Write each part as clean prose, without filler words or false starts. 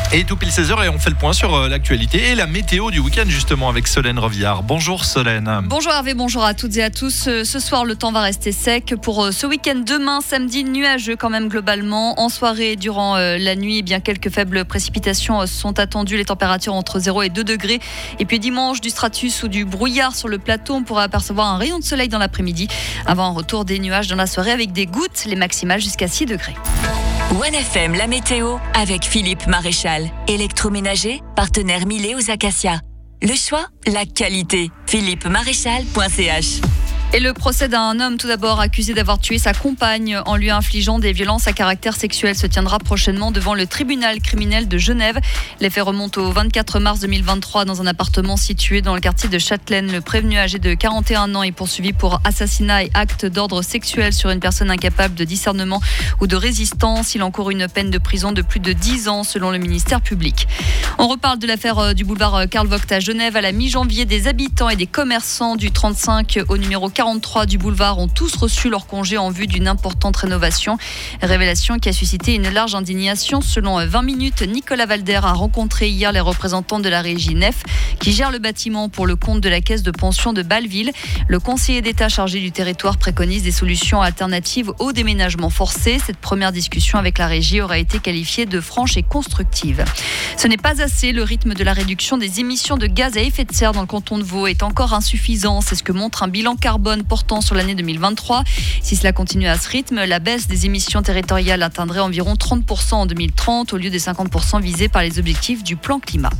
Et tout pile 16h et on fait le point sur l'actualité et la météo du week-end justement avec Solène Revillard. Bonjour Solène. Bonjour Hervé, bonjour à toutes et à tous. Ce soir, le temps va rester sec pour ce week-end. Demain, samedi, nuageux quand même globalement. En soirée, durant la nuit, bien quelques faibles précipitations sont attendues. Les températures entre 0 et 2 degrés. Et puis dimanche, du stratus ou du brouillard sur le plateau. On pourra apercevoir un rayon de soleil dans l'après-midi avant un retour des nuages dans la soirée avec des gouttes, les maximales jusqu'à 6 degrés. 1FM, la météo avec Philippe Maréchal. Électroménager, partenaire Milet aux Acacias. Le choix, la qualité. philippemaréchal.ch. Et le procès d'un homme tout d'abord accusé d'avoir tué sa compagne en lui infligeant des violences à caractère sexuel se tiendra prochainement devant le tribunal criminel de Genève. Les faits remontent au 24 mars 2023 dans un appartement situé dans le quartier de Châtelaine. Le prévenu âgé de 41 ans est poursuivi pour assassinat et acte d'ordre sexuel sur une personne incapable de discernement ou de résistance. Il encourt une peine de prison de plus de 10 ans selon le ministère public. On reparle de l'affaire du boulevard Karl Vogt à Genève. À la mi-janvier, des habitants et des commerçants du 35 au numéro 43 du boulevard ont tous reçu leur congé en vue d'une importante rénovation. Révélation qui a suscité une large indignation. Selon 20 minutes, Nicolas Valder a rencontré hier les représentants de la régie Nef qui gère le bâtiment pour le compte de la caisse de pension de Bâle-Ville. Le conseiller d'État chargé du territoire préconise des solutions alternatives au déménagement forcé. Cette première discussion avec la régie aura été qualifiée de franche et constructive. Ce n'est pas assez. Le rythme de la réduction des émissions de gaz à effet de serre dans le canton de Vaud est encore insuffisant. C'est ce que montre un bilan carbone portant sur l'année 2023. Si cela continue à ce rythme, la baisse des émissions territoriales atteindrait environ 30% en 2030 au lieu des 50% visés par les objectifs du plan climat.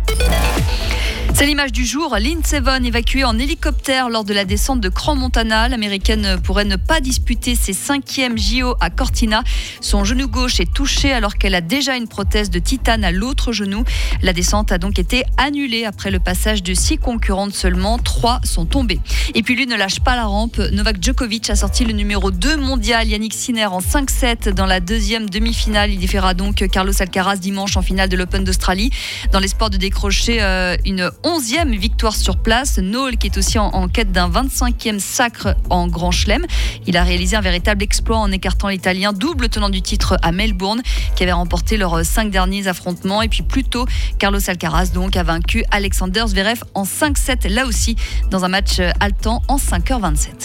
C'est l'image du jour. Lindsey Vonn évacuée en hélicoptère lors de la descente de Crans-Montana. L'américaine pourrait ne pas disputer ses 5e JO à Cortina. Son genou gauche est touché alors qu'elle a déjà une prothèse de titane à l'autre genou. La descente a donc été annulée après le passage de 6 concurrentes seulement. 3 sont tombées. Et puis lui ne lâche pas la rampe. Novak Djokovic a sorti le numéro 2 mondial, Yannick Sinner, en 5-7 dans la deuxième demi-finale. Il défiera donc Carlos Alcaraz dimanche en finale de l'Open d'Australie. Dans l'espoir de décrocher une 11e victoire sur place. Noel qui est aussi en quête d'un 25e sacre en Grand Chelem. Il a réalisé un véritable exploit en écartant l'Italien, double tenant du titre à Melbourne, qui avait remporté leurs 5 derniers affrontements. Et puis plus tôt, Carlos Alcaraz donc a vaincu Alexander Zverev en 5-7, là aussi dans un match haletant en 5h27.